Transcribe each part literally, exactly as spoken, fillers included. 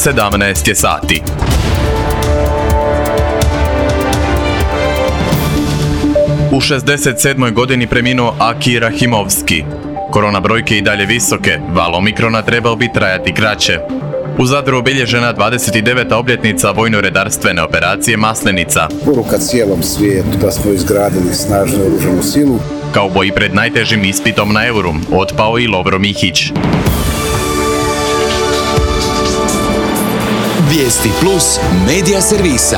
sedamnaest je sati. U šezdeset sedmoj godini preminuo Aki Rahimovski. Korona brojke i dalje visoke, val omikrona trebao bi trajati kraće. U Zadru obilježena dvadeset deveta obljetnica vojno-redarstvene operacije Maslenica. Poruka cijelom svijetu da smo izgradili snažnu oružanu silu. Kauboj pred najtežim ispitom na euru, otpao i Lovro Mihić. Vijesti plus medija servisa.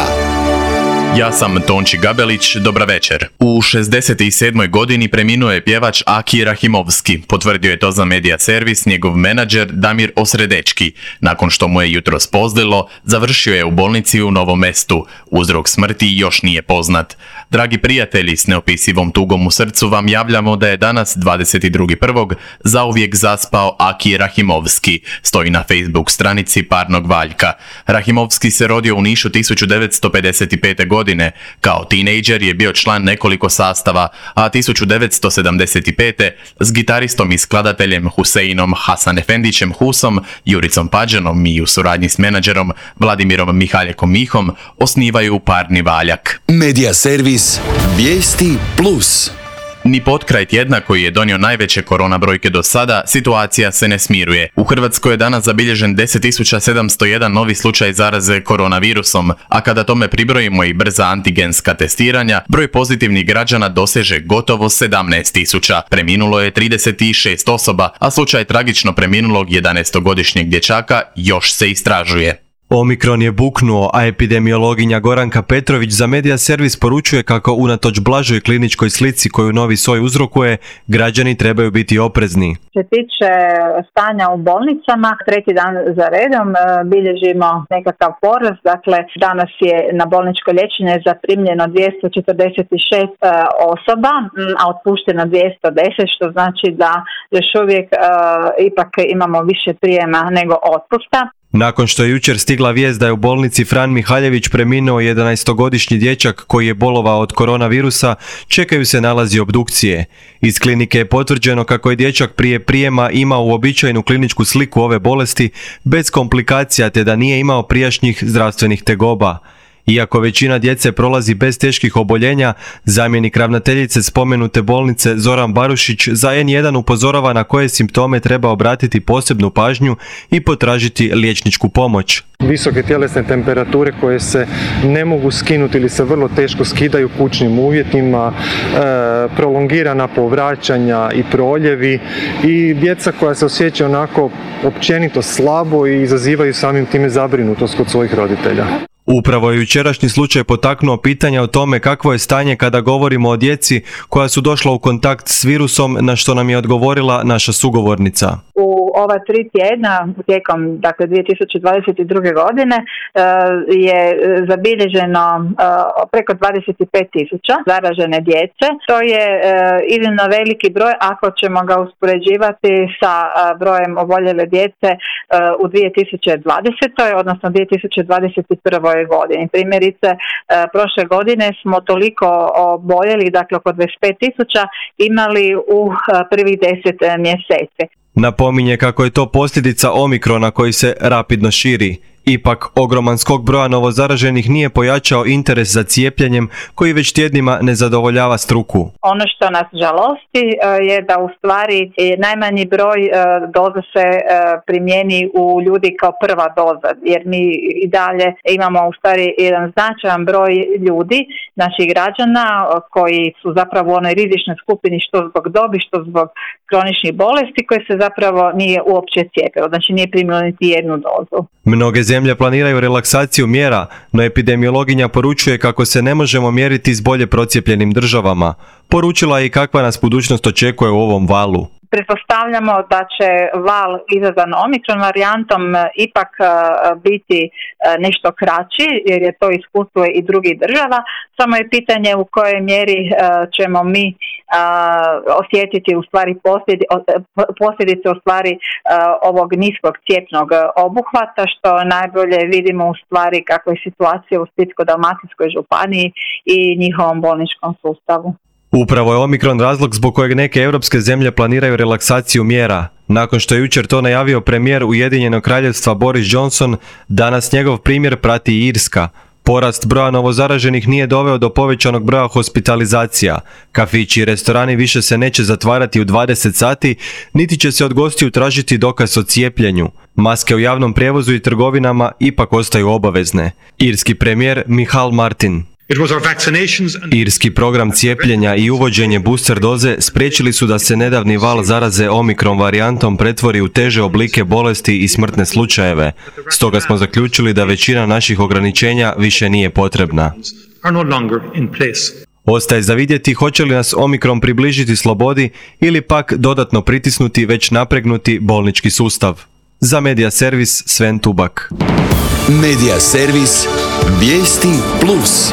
Ja sam Tonči Gabelić, dobra večer. U šezdeset sedmoj godini preminuo je pjevač Aki Rahimovski, potvrdio je to za medija servis njegov menadžer Damir Osredečki. Nakon što mu je jutros pozlilo, završio je u bolnici u Novom Mestu. Uzrok smrti još nije poznat. Dragi prijatelji, s neopisivom tugom u srcu vam javljamo da je danas dvadeset drugog prvog zauvijek zaspao Aki Rahimovski, stoji na Facebook stranici Parnog Valjka. Rahimovski se rodio u Nišu tisuću devetsto pedeset pete. godine. Kao tinejdžer je bio član nekoliko sastava, a tisuću devetsto sedamdeset pete. s gitaristom i skladateljem Huseinom Hasanefendićem Husom, Juricom Pađanom i u suradnji s menadžerom Vladimirom Mihaljekom Mihom osnivaju Parni Valjak. Medija servis Vijesti plus. Ni potkraj tjedna koji je donio najveće korona brojke do sada, situacija se ne smiruje. U Hrvatskoj je danas zabilježen deset tisuća sedamsto jedan novi slučaj zaraze koronavirusom, a kada tome pribrojimo i brza antigenska testiranja, broj pozitivnih građana doseže gotovo sedamnaest tisuća. Preminulo je trideset šest osoba, a slučaj tragično preminulog jedanaestogodišnjeg dječaka još se istražuje. Omikron je buknuo, a epidemiologinja Goranka Petrović za medija servis poručuje kako unatoč blažoj kliničkoj slici koju novi soj uzrokuje, građani trebaju biti oprezni. Što se tiče stanja u bolnicama, treći dan za redom bilježimo nekakav porast. Dakle, danas je na bolničko liječenje zaprimljeno dvjesto četrdeset šest osoba, a otpušteno dvjesto deset, što znači da još uvijek uh, ipak imamo više prijema nego otpusta. Nakon što je jučer stigla vijest da je u bolnici Fran Mihaljević preminuo jedanaestogodišnji dječak koji je bolovao od koronavirusa, čekaju se nalazi obdukcije. Iz klinike je potvrđeno kako je dječak prije prijema imao uobičajenu kliničku sliku ove bolesti bez komplikacija te da nije imao prijašnjih zdravstvenih tegoba. Iako većina djece prolazi bez teških oboljenja, zamjenik ravnateljice spomenute bolnice Zoran Barušić za en jedan upozorava na koje simptome treba obratiti posebnu pažnju i potražiti liječničku pomoć. Visoke tjelesne temperature koje se ne mogu skinuti ili se vrlo teško skidaju u kućnim uvjetima, e, prolongirana povraćanja i proljevi i djeca koja se osjećaju onako općenito slabo i izazivaju samim time zabrinutost kod svojih roditelja. Upravo je jučerašnji slučaj potaknuo pitanja o tome kakvo je stanje kada govorimo o djeci koja su došla u kontakt s virusom, na što nam je odgovorila naša sugovornica. U ova tri tjedna tijekom dakle dvije tisuće dvadeset druge. godine je zabilježeno preko dvadeset pet tisuća zaražene djece. To je iznimno veliki broj ako ćemo ga uspoređivati sa brojem oboljele djece u dvije tisuće dvadesetoj. odnosno dvije tisuće dvadeset prvoj. godini. Primjerice, prošle godine smo toliko oboljeli, dakle oko dvadeset pet tisuća, imali u prvih deset mjeseci. Napominje kako je to posljedica omikrona koji se rapidno širi. Ipak, ogroman skok broja novozaraženih nije pojačao interes za cijepljenjem koji već tjednima ne zadovoljava struku. Ono što nas žalosti je da u stvari najmanji broj doza se primijeni u ljudi kao prva doza, jer mi i dalje imamo u stvari jedan značajan broj ljudi, naših građana koji su zapravo u onoj rizičnoj skupini što zbog dobi, što zbog kroničnih bolesti koje se zapravo nije uopće cijepilo, znači nije primilo niti jednu dozu. Mnoge zemlje planiraju relaksaciju mjera, no epidemiologinja poručuje kako se ne možemo mjeriti s bolje procijepljenim državama. Poručila je i kakva nas budućnost očekuje u ovom valu. Pretpostavljamo da će val izazvan omikron varijantom ipak biti nešto kraći, jer je to iskustvo i drugih država. Samo je pitanje u kojoj mjeri ćemo mi osjetiti u stvari posljedice u stvari ovog niskog cijepnog obuhvata, što najbolje vidimo u stvari kakva je situacija u Splitsko-dalmatinskoj županiji i njihovom bolničkom sustavu. Upravo je omikron razlog zbog kojeg neke europske zemlje planiraju relaksaciju mjera. Nakon što je jučer to najavio premijer Ujedinjenog kraljevstva Boris Johnson, danas njegov primjer prati i Irska. Porast broja novozaraženih nije doveo do povećanog broja hospitalizacija. Kafići i restorani više se neće zatvarati u dvadeset sati, niti će se od gostiju tražiti dokaz o cijepljenju. Maske u javnom prijevozu i trgovinama ipak ostaju obavezne. Irski premijer Michael Martin. Irski program cijepljenja i uvođenje booster doze spriječili su da se nedavni val zaraze omikron varijantom pretvori u teže oblike bolesti i smrtne slučajeve. Stoga smo zaključili da većina naših ograničenja više nije potrebna. Ostaje za vidjeti hoće li nas omikron približiti slobodi ili pak dodatno pritisnuti već napregnuti bolnički sustav. Za Medija servis Sven Tubak. Medija servis Vijesti Plus.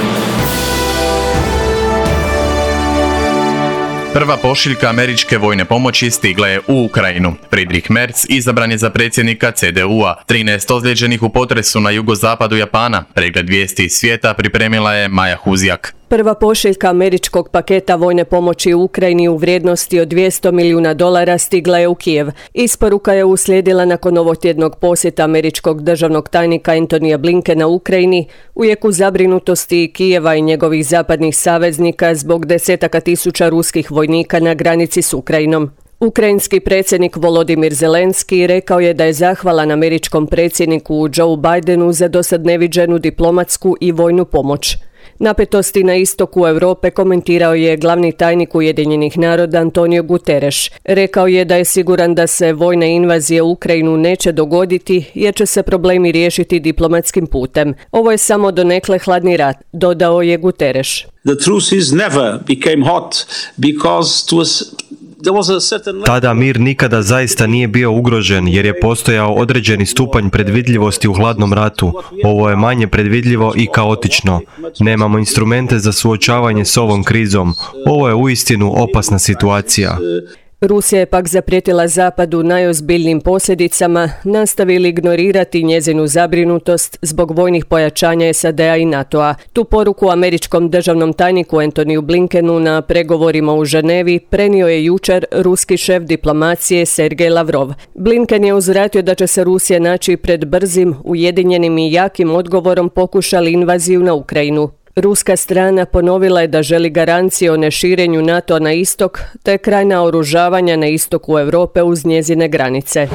Prva pošiljka američke vojne pomoći stigla je u Ukrajinu. Friedrich Merz izabran je za predsjednika C D U-a. trinaest ozlijeđenih u potresu na jugozapadu Japana. Pregled vijesti iz svijeta pripremila je Maja Huzjak. Prva pošiljka američkog paketa vojne pomoći u Ukrajini u vrijednosti od dvjesto milijuna dolara stigla je u Kijev. Isporuka je uslijedila nakon ovotjednog posjeta američkog državnog tajnika Antonija Blinkena u Ukrajini u jeku zabrinutosti Kijeva i njegovih zapadnih saveznika zbog desetaka tisuća ruskih vojnika na granici s Ukrajinom. Ukrajinski predsjednik Volodimir Zelenski rekao je da je zahvalan američkom predsjedniku Joe Bidenu za dosad neviđenu diplomatsku i vojnu pomoć. Napetosti na istoku Europe komentirao je glavni tajnik Ujedinjenih naroda Antonio Guterres. Rekao je da je siguran da se vojne invazije u Ukrajinu neće dogoditi jer će se problemi riješiti diplomatskim putem. Ovo je samo donekle hladni rat, dodao je Guterres. The truth is never became hot because to us Tada mir nikada zaista nije bio ugrožen jer je postojao određeni stupanj predvidljivosti u hladnom ratu. Ovo je manje predvidljivo i kaotično. Nemamo instrumente za suočavanje s ovom krizom. Ovo je uistinu opasna situacija. Rusija je pak zaprijetila Zapadu najozbiljnijim posljedicama, nastavili ignorirati njezinu zabrinutost zbog vojnih pojačanja S A D-a i NATO-a. Tu poruku američkom državnom tajniku Antoniju Blinkenu na pregovorima u Ženevi prenio je jučer ruski šef diplomacije Sergej Lavrov. Blinken je uzvratio da će se Rusija naći pred brzim, ujedinjenim i jakim odgovorom pokušali invaziju na Ukrajinu. Ruska strana ponovila je da želi garancije o neširenju NATO na istok, te kraj naoružavanja na istoku Europe uz njezine granice.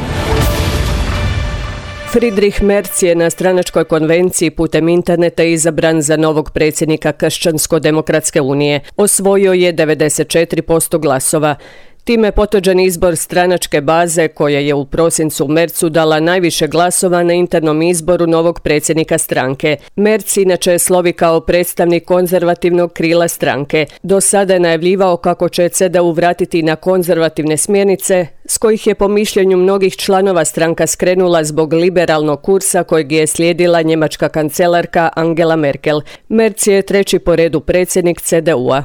Friedrich Merz je na stranačkoj konvenciji putem interneta izabran za novog predsjednika Kršćansko-demokratske unije. Osvojio je devedeset četiri posto glasova. Time je potvrđen izbor stranačke baze koja je u prosincu Merzu dala najviše glasova na internom izboru novog predsjednika stranke. Merz inače slovi kao predstavnik konzervativnog krila stranke. Do sada je najavljivao kako će C D U vratiti na konzervativne smjernice, s kojih je po mišljenju mnogih članova stranka skrenula zbog liberalnog kursa kojeg je slijedila njemačka kancelarka Angela Merkel. Merz je treći po redu predsjednik C D U-a.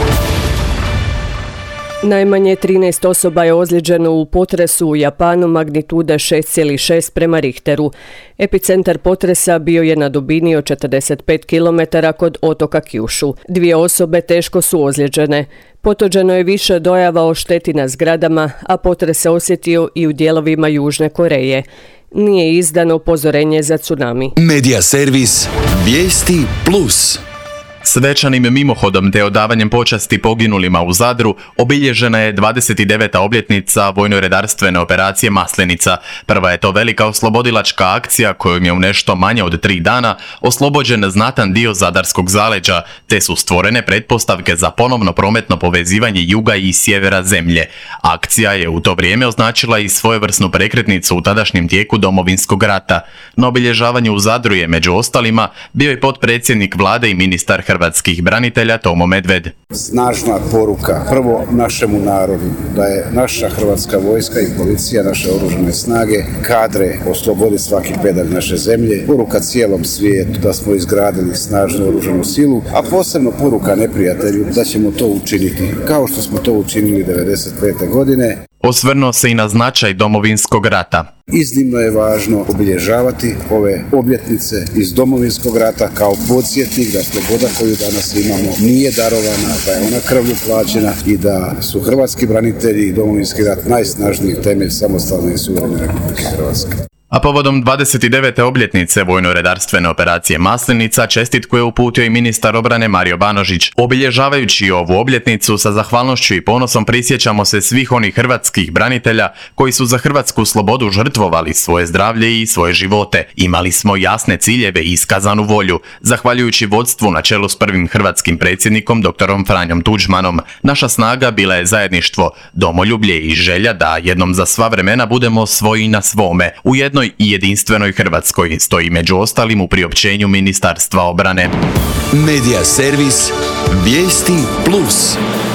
Najmanje trinaest osoba je ozlijeđeno u potresu u Japanu magnitude šest zarez šest prema Richteru. Epicentar potresa bio je na dubini od četrdeset pet kilometara kod otoka Kyushu. Dvije osobe teško su ozlijeđene. Potvrđeno je više dojava o šteti na zgradama, a potres se osjetio i u dijelovima Južne Koreje. Nije izdano upozorenje za tsunami. Medija servis Vijesti Plus. Svečanim mimohodom te odavanjem počasti poginulima u Zadru obilježena je dvadeset deveta obljetnica vojno-redarstvene operacije Maslenica. Prva je to velika oslobodilačka akcija kojom je u nešto manje od tri dana oslobođen znatan dio zadarskog zaleđa, te su stvorene pretpostavke za ponovno prometno povezivanje juga i sjevera zemlje. Akcija je u to vrijeme označila i svojevrsnu prekretnicu u tadašnjem tijeku Domovinskog rata. Na obilježavanju u Zadru je među ostalima bio i potpredsjednik vlade i ministar hrvatskih branitelja Tomo Medved. Snažna poruka prvo našemu narodu da je naša hrvatska vojska i policija, naše oružane snage kadre osloboditi svaki pedalj naše zemlje. Poruka cijelom svijetu da smo izgradili snažnu oružanu silu, a posebno poruka neprijatelju da ćemo to učiniti kao što smo to učinili devedeset pete godine. Osvrnuo se i na značaj Domovinskog rata. Iznimno je važno obilježavati ove obljetnice iz Domovinskog rata kao podsjetnik da sloboda koju danas imamo nije darovana, da je ona krvlju plaćena i da su hrvatski branitelji i Domovinski rat najsnažniji temelj samostalne i suverene Republike Hrvatske. A povodom dvadeset devete obljetnice vojno-redarstvene operacije Maslenica čestitku je uputio i ministar obrane Mario Banožić. Obilježavajući ovu obljetnicu sa zahvalnošću i ponosom prisjećamo se svih onih hrvatskih branitelja koji su za hrvatsku slobodu žrtvovali svoje zdravlje i svoje živote. Imali smo jasne ciljeve i iskazanu volju. Zahvaljujući vodstvu na čelu s prvim hrvatskim predsjednikom doktorom Franjom Tuđmanom, naša snaga bila je zajedništvo, domoljublje i želja da jednom za sva vremena budemo svoji na svome. U jednoj i jedinstvenoj Hrvatskoj stoji među ostalim u priopćenju Ministarstva obrane. Medija servis Vijesti Plus.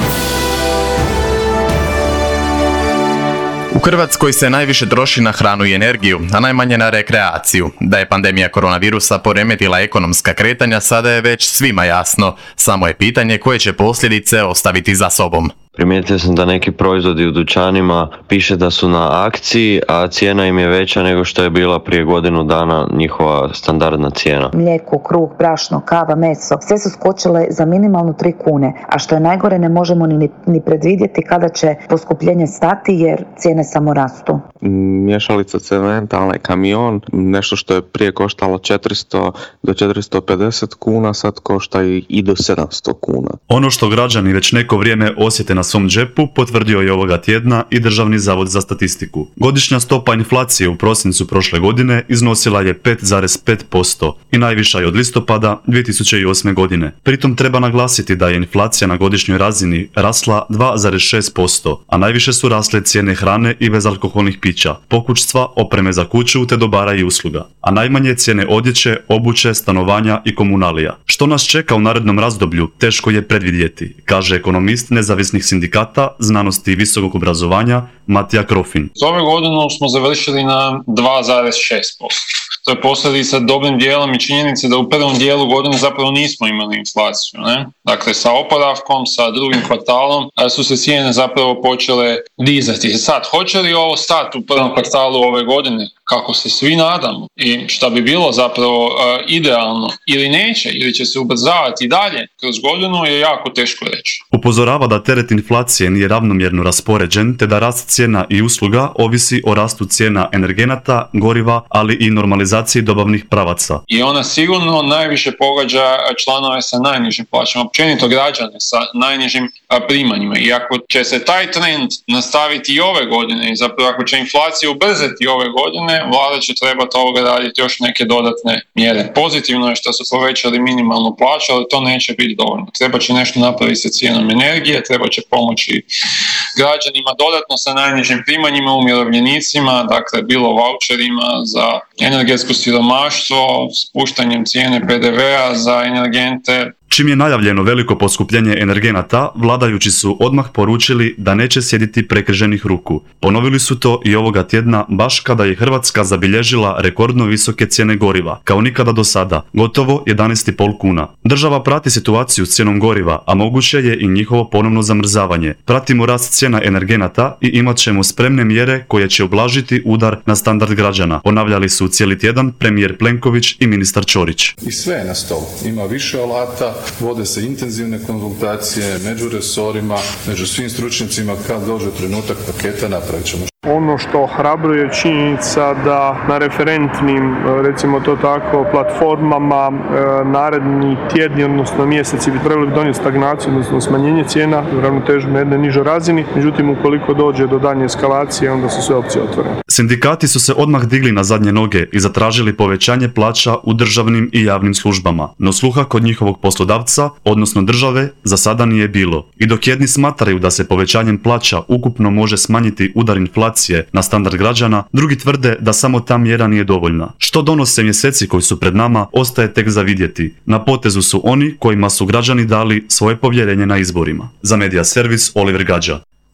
U Hrvatskoj se najviše troši na hranu i energiju, a najmanje na rekreaciju. Da je pandemija koronavirusa poremetila ekonomska kretanja sada je već svima jasno. Samo je pitanje koje će posljedice ostaviti za sobom. Primijetio sam da neki proizvodi u dućanima piše da su na akciji, a cijena im je veća nego što je bila prije godinu dana njihova standardna cijena. Mlijeko, kruh, brašno, kava, meso, sve su skočile za minimalno tri kune, a što je najgore ne možemo ni, ni predvidjeti kada će poskupljenje stati jer cijene samo rastu. Mješalica cementa, onaj kamion, nešto što je prije koštalo četiristo do četiristo pedeset kuna, sad košta i do sedamsto kuna. Ono što građani već neko vrijeme osjete na svom džepu potvrdio je ovoga tjedna i Državni zavod za statistiku. Godišnja stopa inflacije u prosincu prošle godine iznosila je pet zarez pet posto i najviša je od listopada dvije tisuće osme. godine. Pritom treba naglasiti da je inflacija na godišnjoj razini rasla dva zarez šest posto, a najviše su rasle cijene hrane i bezalkoholnih pića, pokućstva, opreme za kuću te dobara i usluga, a najmanje cijene odjeće, obuće, stanovanja i komunalija. Što nas čeka u narednom razdoblju teško je predvidjeti, kaže ekonomist nezavisnih sindikata znanosti i visokog obrazovanja Matija Krofin. Za ove godinu smo završili na dva zarez šest posto. To je posljedica dobrim dijelom i činjenice da u prvom dijelu godine zapravo nismo imali inflaciju. Ne? Dakle, sa oporavkom, sa drugim kvartalom su se cijene zapravo počele dizati. Sad, hoće li ovo stati u prvom kvartalu ove godine, kako se svi nadamo, i šta bi bilo zapravo uh, idealno, ili neće, ili će se ubrzavati i dalje kroz godinu, je jako teško reći. Upozorava da teret inflacije nije ravnomjerno raspoređen, te da rast cijena i usluga ovisi o rastu cijena energenata, goriva, ali i normalizaciji dobavnih pravaca. I ona sigurno najviše pogađa članove sa najnižim plaćama, općenito građane sa najnižim primanjima. I ako će se taj trend nastaviti i ove godine, i zapravo ako će inflacija ubrzati ove godine, vlada će trebati ovoga raditi još neke dodatne mjere. Pozitivno je što su povećali minimalnu plaću, ali to neće biti dovoljno. Treba će nešto napraviti sa cijenom energije, treba će pomoći građanima dodatno sa najnižim primanjima, umirovljenicima, dakle bilo vaučerima za energetsko siromaštvo, spuštanjem cijene pe de vea za energente. Čim je najavljeno veliko poskupljenje energenata, vladajući su odmah poručili da neće sjediti prekrženih ruku. Ponovili su to i ovoga tjedna baš kada je Hrvatska zabilježila rekordno visoke cijene goriva, kao nikada do sada, gotovo jedanaest zarez pet kuna. Država prati situaciju s cijenom goriva, a moguće je i njihovo ponovno zamrzavanje. Pratimo rast cijena energenata i imat ćemo spremne mjere koje će ublažiti udar na standard građana, ponavljali su cijeli tjedan premijer Plenković i ministar Ćorić. I sve je na stolu. Ima više alata, vode se intenzivne konzultacije među resorima, među svim stručnjacima. Kad dođe trenutak paketa, napravit ćemo. Ono što ohrabruje činjenica da na referentnim, recimo to tako, platformama naredni tjedni, odnosno mjeseci bi trebali donijeti stagnaciju, odnosno smanjenje cijena, ravnotežu na jednoj nižoj razini. Međutim, ukoliko dođe do daljnje eskalacije, onda su sve opcije otvorene. Sindikati su se odmah digli na zadnje noge i zatražili povećanje plaća u državnim i javnim službama, no sluha kod njihovog poslodavca, odnosno države, za sada nije bilo. I dok jedni smatraju da se povećanjem plaća ukupno može smanjiti udar inflacije na standard građana, drugi tvrde da samo ta mjera nije dovoljna. Što donose mjeseci koji su pred nama, ostaje tek za vidjeti. Na potezu su oni kojima su građani dali svoje povjerenje na izborima. Za Medija servis Oliver Gađa.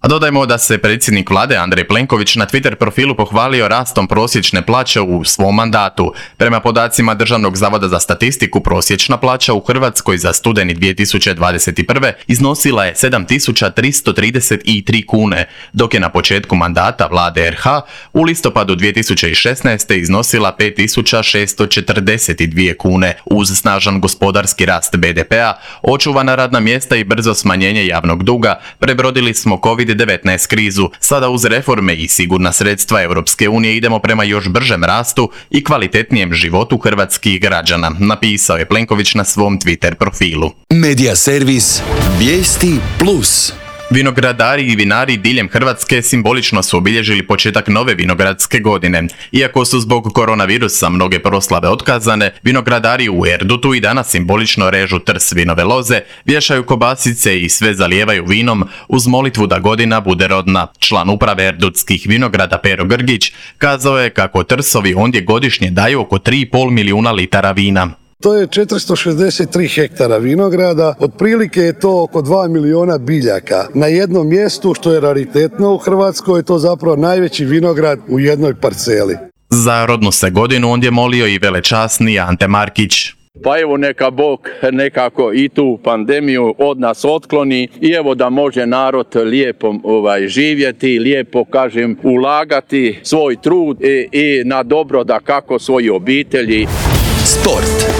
A dodajmo da se predsjednik vlade Andrej Plenković na Twitter profilu pohvalio rastom prosječne plaće u svom mandatu. Prema podacima Državnog zavoda za statistiku, prosječna plaća u Hrvatskoj za studeni dvije tisuće dvadeset prve. iznosila je sedam tisuća tristo trideset tri kune, dok je na početku mandata vlade R H u listopadu dvije tisuće šesnaeste. iznosila pet tisuća šesto četrdeset dvije kune. Uz snažan gospodarski rast B D P-a, očuvana radna mjesta i brzo smanjenje javnog duga, prebrodili smo kovid devetnaest krizu. Sada uz reforme i sigurna sredstva Europske unije idemo prema još bržem rastu i kvalitetnijem životu hrvatskih građana, napisao je Plenković na svom Twitter profilu. Medija servis Vijesti Plus. Vinogradari i vinari diljem Hrvatske simbolično su obilježili početak nove vinogradske godine. Iako su zbog koronavirusa mnoge proslave otkazane, vinogradari u Erdutu i danas simbolično režu trs vinove loze, vješaju kobasice i sve zalijevaju vinom uz molitvu da godina bude rodna. Član uprave erdutskih vinograda Pero Grgić kazao je kako trsovi ondje godišnje daju oko tri i pol milijuna litara vina. To je četiristo šezdeset tri hektara vinograda, otprilike je to oko dva milijuna biljaka. Na jednom mjestu, što je raritetno u Hrvatskoj, je to zapravo najveći vinograd u jednoj parceli. Za rodnu se godinu ondje molio i velečasni Ante Markić. Pa evo neka Bog nekako i tu pandemiju od nas otkloni i evo da može narod lijepo ovaj, živjeti, lijepo kažem ulagati svoj trud i, i na dobro da kako svoji obitelji. Sport.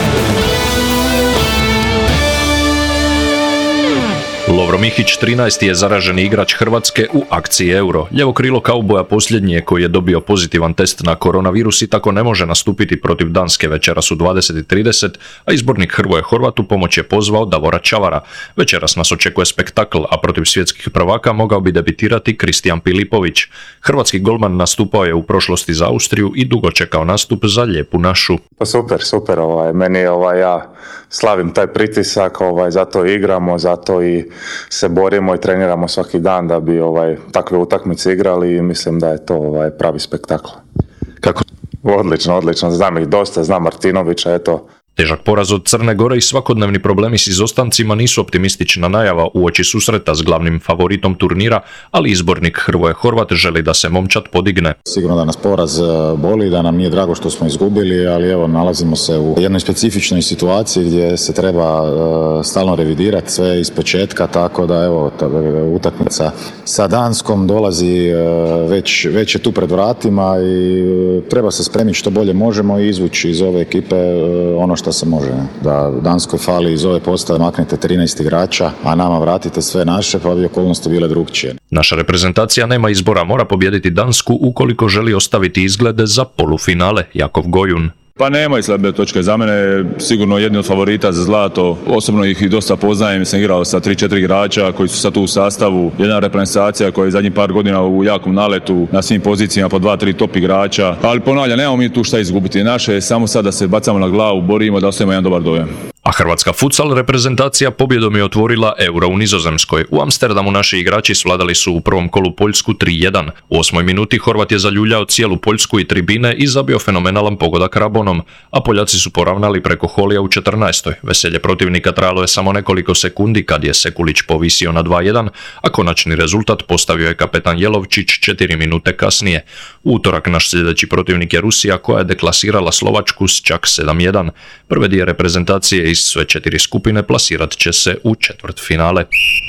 Lovro Mihić, trinaesti je zaraženi igrač Hrvatske u akciji Euro. Ljevo krilo kauboja posljednji je koji je dobio pozitivan test na koronavirus i tako ne može nastupiti protiv Danske večeras u dvadeset i trideset, a izbornik Hrvoje Horvat u pomoć je pozvao Davora Čavara. Večeras nas očekuje spektakl, a protiv svjetskih prvaka mogao bi debitirati Kristijan Pilipović. Hrvatski golman nastupao je u prošlosti za Austriju i dugo čekao nastup za lijepu našu. Pa super, super, ovaj, meni ovaj, ja slavim taj pritisak, ovaj, zato igramo, zato i se borimo i treniramo svaki dan da bi ovaj, takve utakmice igrali i mislim da je to ovaj, pravi spektakl. Kako? Odlično, odlično, znam ih dosta, znam Martinovića, eto. Težak poraz od Crne Gore i svakodnevni problemi s izostancima nisu optimistična najava uoči susreta s glavnim favoritom turnira, ali izbornik Hrvoje Horvat želi da se momčad podigne. Sigurno da nas poraz boli, da nam nije drago što smo izgubili, ali evo nalazimo se u jednoj specifičnoj situaciji gdje se treba uh, stalno revidirati sve iz početka, tako da evo ta utakmica sa Danskom dolazi uh, već, već je tu pred vratima i uh, treba se spremiti što bolje možemo i izvući iz ove ekipe uh, ono što se može. Da Danskoj fali iz ove postave maknete trinaest igrača, a nama vratite sve naše, pa bi okolnosti bile drugčije. Naša reprezentacija nema izbora, mora pobijediti Dansku ukoliko želi ostaviti izglede za polufinale. Jakov Gojun. Pa nemaju slabe točke, za mene je sigurno jedni od favorita za zlato. Osobno ih i dosta poznajem, sam igrao sa tri četiri igrača koji su sad tu u sastavu. Jedna reprezentacija koja je zadnjih par godina u jakom naletu na svim pozicijama po dva tri top igrača. Ali ponavljam, nemamo mi tu šta izgubiti. Naše je samo sad da se bacamo na glavu, borimo da ostavimo jedan dobar dojam. A hrvatska futsal reprezentacija pobjedom je otvorila Euro u Nizozemskoj. U Amsterdamu naši igrači svladali su u prvom kolu Poljsku tri jedan. U osmoj minuti Horvat je zaljuljao cijelu Poljsku i tribine i zabio fenomenalan pogodak Rabonom, a Poljaci su poravnali preko Holija u četrnaestoj. Veselje protivnika trajalo je samo nekoliko sekundi kad je Sekulić povisio na dva jedan, a konačni rezultat postavio je kapetan Jelovčić četiri minute kasnije. U utorak naš sljedeći protivnik je Rusija koja je deklasirala Slovačku s čak sedam jedan. Prve dvije reprezentacije iz sve četiri skupine plasirat će se u četvrtfinale.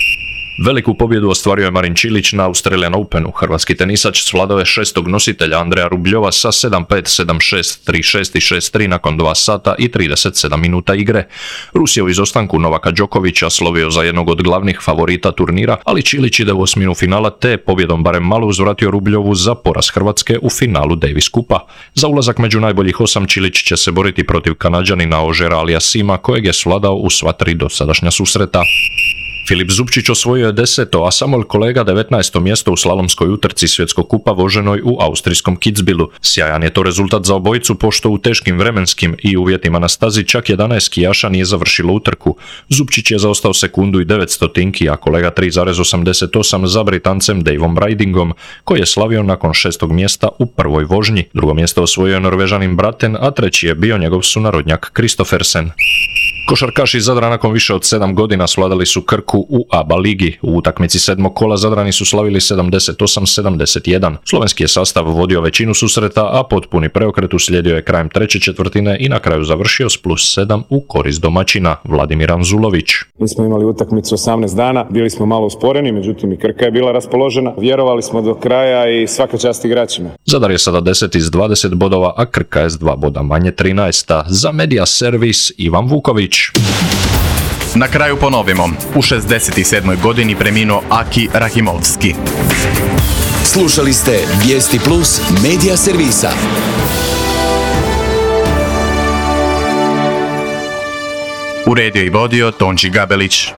Veliku pobjedu ostvario je Marin Čilić na Australian Openu. Hrvatski tenisač svladao je šestog nositelja Andreja Rubljova sa sedam pet, sedam šest, tri šest i šest tri nakon dva sata i trideset sedam minuta igre. Rus je u izostanku Novaka Đokovića slovio za jednog od glavnih favorita turnira, ali Čilić ide u osminu finala te pobjedom barem malo uzvratio Rubljovu za poraz Hrvatske u finalu Davis Kupa. Za ulazak među najboljih osam Čilić će se boriti protiv Kanađanina Ožera Aliasima kojeg je svladao u sva tri dosadašnja susreta. Filip Zupčić osvojio je deseto, a Samuel Kolega devetnaesto mjesto u slalomskoj utrci svjetskog kupa voženoj u austrijskom Kitzbühelu. Sjajan je to rezultat za obojicu pošto u teškim vremenskim i uvjetima na stazi čak jedanaest skijaša nije završilo utrku. Zupčić je zaostao sekundu i devet stotinki, a Kolega tri zarez osamdeset osam za Britancem Daveom Bridingom, koji je slavio nakon šestog mjesta u prvoj vožnji. Drugo mjesto osvojio je Norvežanin Braten, a treći je bio njegov sunarodnjak Kristoffersen. Košarkaši Zadra nakon više od sedam godina svladali su Krku u A B A ligi. U utakmici sedmog kola Zadrani su slavili sedamdeset osam sedamdeset jedan. Slovenski je sastav vodio većinu susreta, a potpuni preokret uslijedio je krajem treće četvrtine i na kraju završio s plus sedam u korist domaćina. Vladimir Anzulović. Mi smo imali utakmicu osamnaest dana, bili smo malo usporeni, međutim i Krka je bila raspoložena. Vjerovali smo do kraja i svaka čast igračima. Zadar je sada deseti s dvadeset bodova, a Krka je s dva boda manje trinaesta. Za Media Servis Ivan Vuković. Na kraju ponovimo. U šezdeset sedmoj godini preminuo Aki Rahimovski. Slušali ste Vijesti Plus Media Servisa. Uredio i vodio Tonči Gabelić.